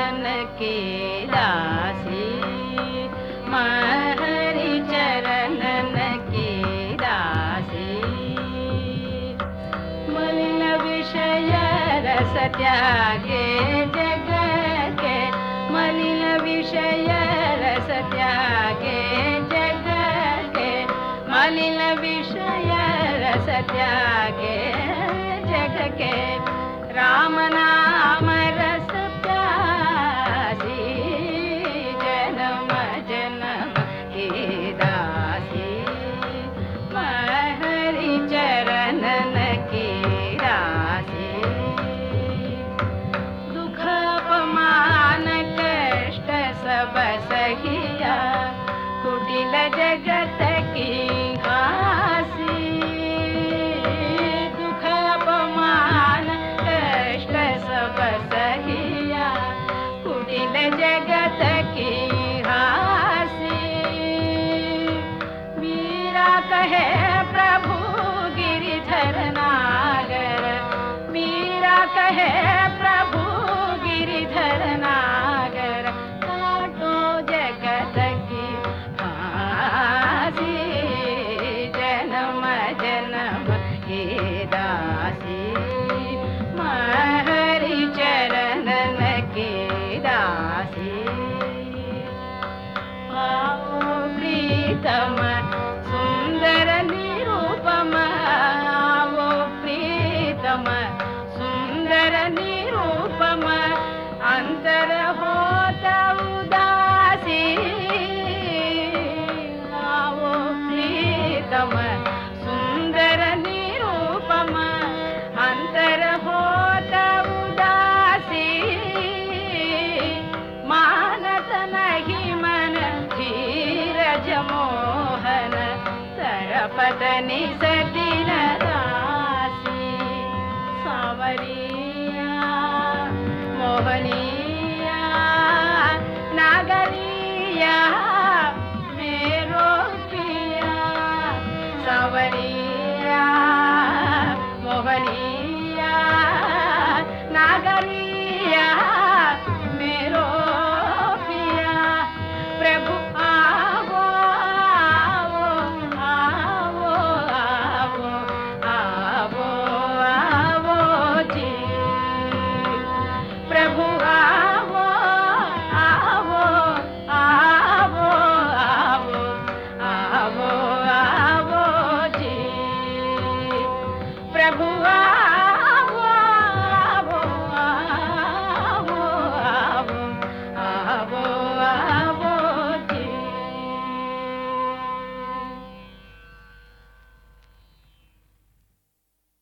चरणन के दासी, हरि चरणन के दासी। मलिन विषय रस त्यागे जग के, मलिन विषय रस त्यागे जग के, मलिन विषय रस त्यागे जग के। राम नाम रस प्यासी, जन्म जन्म की दासी, हरि चरणन की दासी। दुख अपमान कष्ट सब सहिया, कुटिल जगत की घासी। दुख अपमान कष्ट सब सहिया, कुटिल जगत की घासी। मीरा कहे प्रभु गिरिधर नागर, मीरा कहे प्रभु गिरिधर नागर, काटो जगत की फांसी, जन्म जन्म की दासी, हरि चरणन की दासी। आओ प्रीतम सुंदर निरूपम, आओ प्रीतम सुंदर निरूपम, अंतर होत उदासी। आओ प्रीतम सुंदर निरूपम, अंतर होत उदासी। मानत नहीं मन धीरज मोहन, तरपत निज दिन दासी। सांवरिया मोहनिया नागरिया मेरो पिया, सांवरिया मोहनिया नागरिया मेरो पिया। प्रभु आवो आवो आवो आवो आवो आवो जी। प्रभु आवो आवो आवो आवो आवो आवो जी। प्रभु